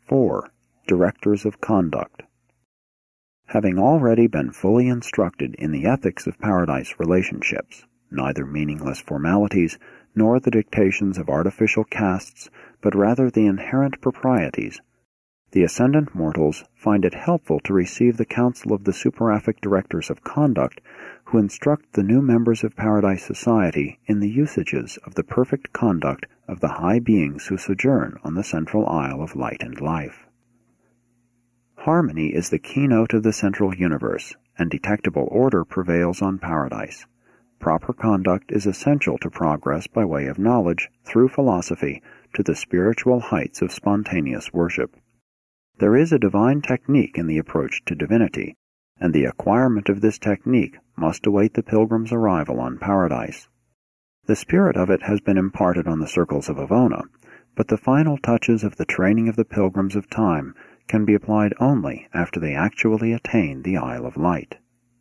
4. Directors of Conduct. Having already been fully instructed in the ethics of paradise relationships, neither meaningless formalities nor the dictations of artificial castes, but rather the inherent proprieties, the ascendant mortals find it helpful to receive the counsel of the superific directors of conduct, who instruct the new members of Paradise Society in the usages of the perfect conduct of the high beings who sojourn on the central isle of light and life. Harmony is the keynote of the central universe, and detectable order prevails on Paradise. Proper conduct is essential to progress by way of knowledge, through philosophy, to the spiritual heights of spontaneous worship. There is a divine technique in the approach to divinity, and the acquirement of this technique must await the pilgrim's arrival on Paradise. The spirit of it has been imparted on the circles of Avona, but the final touches of the training of the pilgrims of time can be applied only after they actually attain the Isle of Light.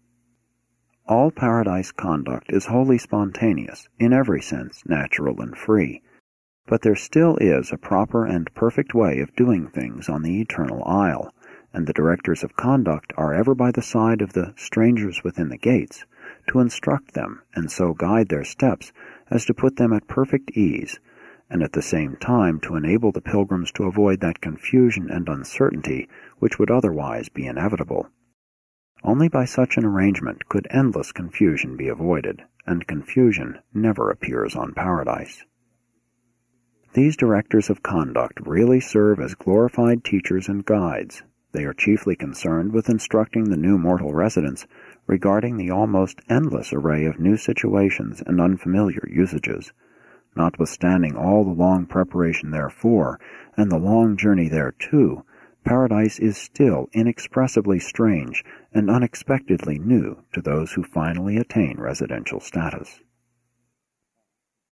All Paradise conduct is wholly spontaneous, in every sense natural and free, but there still is a proper and perfect way of doing things on the eternal isle, and the directors of conduct are ever by the side of the strangers within the gates, to instruct them and so guide their steps as to put them at perfect ease, and at the same time to enable the pilgrims to avoid that confusion and uncertainty which would otherwise be inevitable. Only by such an arrangement could endless confusion be avoided, and confusion never appears on Paradise. These directors of conduct really serve as glorified teachers and guides. They are chiefly concerned with instructing the new mortal residents regarding the almost endless array of new situations and unfamiliar usages. Notwithstanding all the long preparation therefor, and the long journey thereto, Paradise is still inexpressibly strange and unexpectedly new to those who finally attain residential status.